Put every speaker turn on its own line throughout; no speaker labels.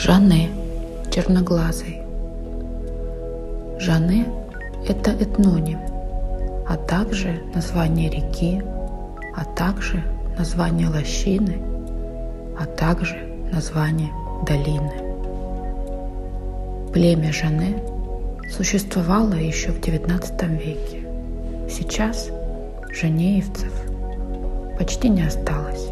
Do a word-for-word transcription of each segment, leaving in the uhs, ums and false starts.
Жанне черноглазый. Жанне – это этноним, а также название реки, а также название лощины, а также название долины. Племя Жанне существовало еще в девятнадцатом веке. Сейчас жанеевцев почти не осталось.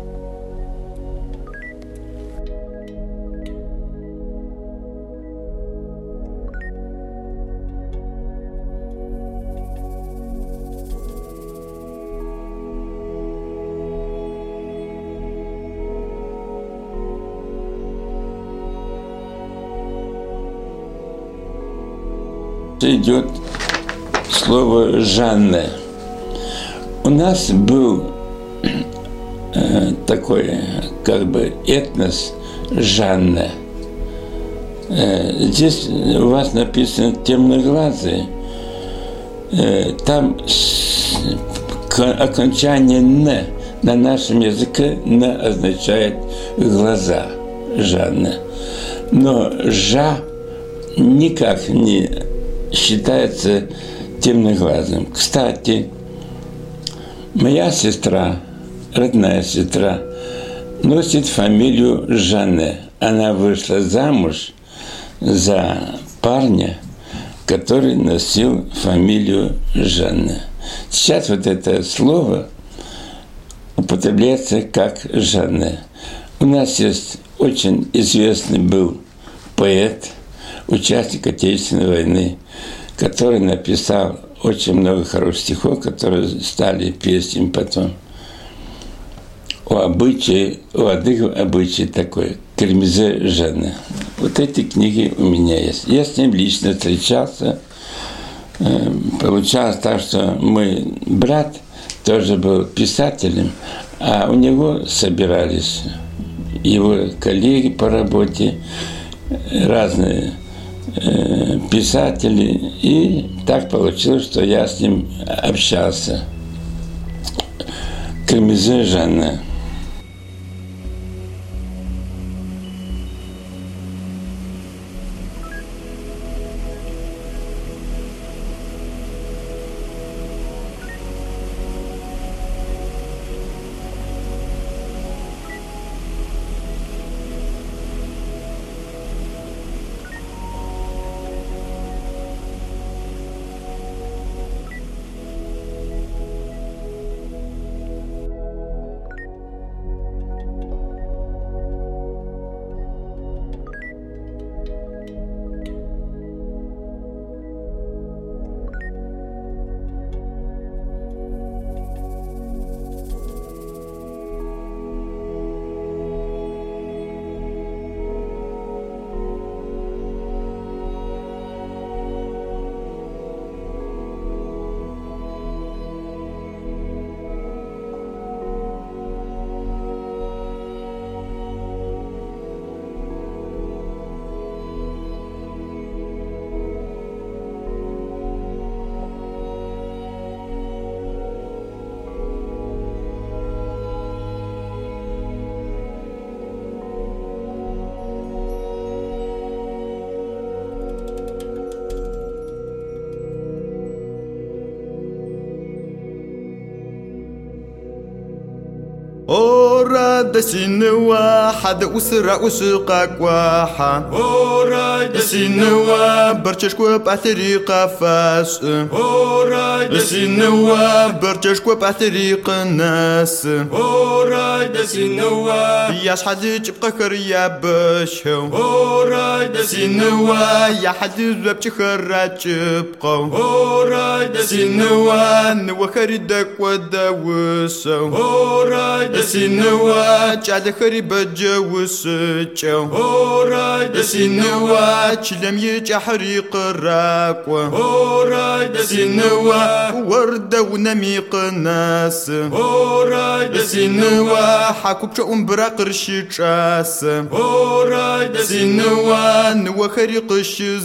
Идет слово «Жанне». У нас был э, такой, как бы, этнос Жанне. Э, здесь у вас написано «темноглазый». Э, там окончание «н» на нашем языке «н» означает «глаза», Жанне. Но «жа» никак не считается темноглазым. Кстати, моя сестра, родная сестра, носит фамилию Жанне. Она вышла замуж за парня, который носил фамилию Жанне. Сейчас вот это слово употребляется как Жанне. У нас есть очень известный был поэт, участник Отечественной войны, который написал очень много хороших стихов, которые стали песнями потом. О обычае, о одних обычае такой, Кремезе Жанне. Вот эти книги у меня есть. Я с ним лично встречался. Получалось так, что мой брат тоже был писателем, а у него собирались его коллеги по работе, разные писатели, и так получилось, что я с ним общался. Кремезе Жанне.
أوراد سين واحد أسرع أسقاك واحد أوراد سين واحد برتشكو بطريقة فاس أوراد سين واحد برتشكو بطريقة ناس أوراد سين واحد ياش حد يبقى كريا بشو أوراد سين واحد يا حد ببتخرج يبقى أوراد سين واحد نوخريدك ودوسو أوراد سينوا جاد خريب جوسچو اورای د سينوا چلم يج حريق راقوا اورای د سينوا ورد ونميق ناس اورای د سينوا حكوب شؤم براقرشي چاس اورای د سينوا نو خريق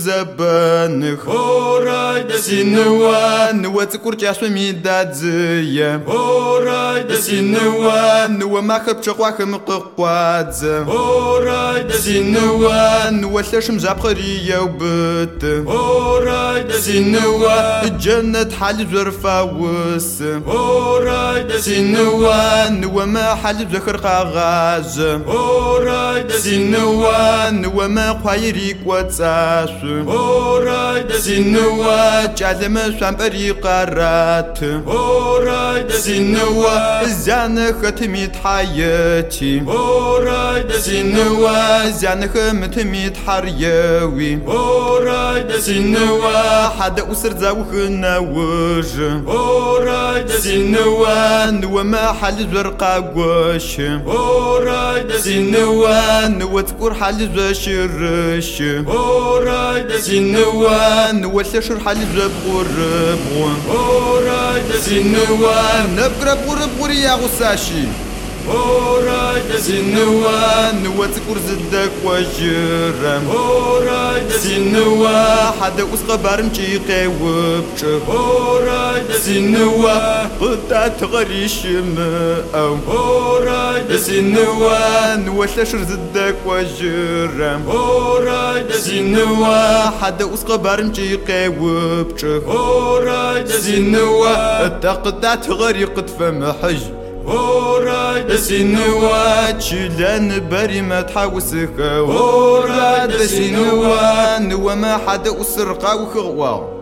زبان اورای د سينوا نو تكور جاسو ميداد زي اورای د سينوا نو ما خبچ шаквахым кыккwadзе Орай да синуа нуалашым жапхарияу быт Орай да синуа الجنة حالب زرفاوس Орай да синуа نوما حالب زخر قاغاز Орай да синуа نوما قايريك واتساس Орай да синуа جالما شامبري قارات Орай да синуа زانا ختميت حياتي Орай да سينوا زانخ متميت حريوي Орай да سينوا حدا أسر زاوخنا وج Орай да سينوا نوا ما حل زرقا وش Орай да سينوا نوا تكور حل زشرش Орай да سينوا نوا تشر حل زبقرب Орай да سينوا نبقرب قرب قريا غساشي Орай да синуа نوا تكور زدك وجرم Орай да سينوا حدا أسقى بارمشي قيوبش Орай да سينوا قطع تغريش ماء Орай да سينوا نوا تشر زدك وجرم Орай да سينوا حدا أسقى بارمشي قيوبش Орай да سينوا تقطع تغريق فمحج Орай да синуа чилан бари ما تحوسك Орай да синуа نوا ما حدا أسرقا وخغوا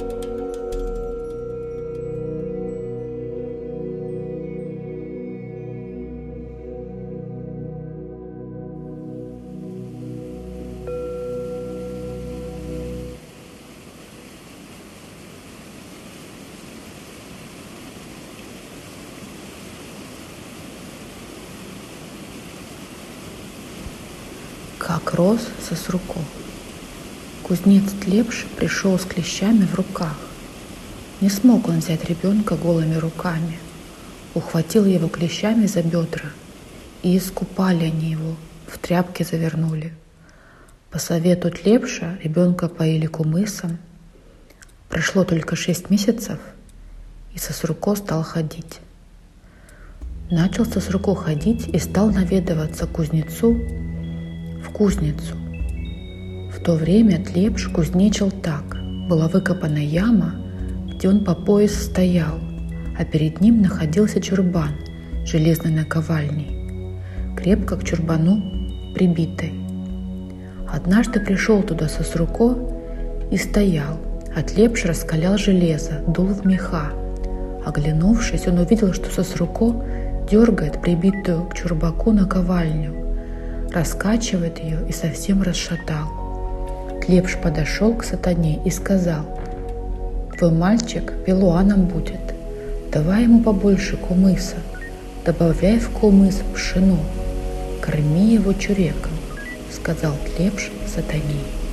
Как рос Сосруко. Кузнец Тлепш пришел с клещами в руках. Не смог он взять ребенка голыми руками. Ухватил его клещами за бедра, и искупали они его, в тряпки завернули. По совету Тлепша ребенка поили кумысом. Прошло только шесть месяцев, и Сосруко стал ходить. Начал Сосруко ходить и стал наведываться к кузнецу в кузницу. В то время Тлепш кузнечил так. Была выкопана яма, где он по пояс стоял, а перед ним находился чурбан железной наковальней, крепко к чурбану прибитой. Однажды пришел туда Сосруко и стоял, а Тлепш раскалял железо, дул в меха. Оглянувшись, он увидел, что Сосруко дергает прибитую к чурбаку наковальню, раскачивает ее и совсем расшатал. Тлепш подошел к сатане и сказал: «Твой мальчик пелуаном будет, давай ему побольше кумыса, добавляй в кумыс пшено, корми его чуреком», — сказал Тлепш сатане.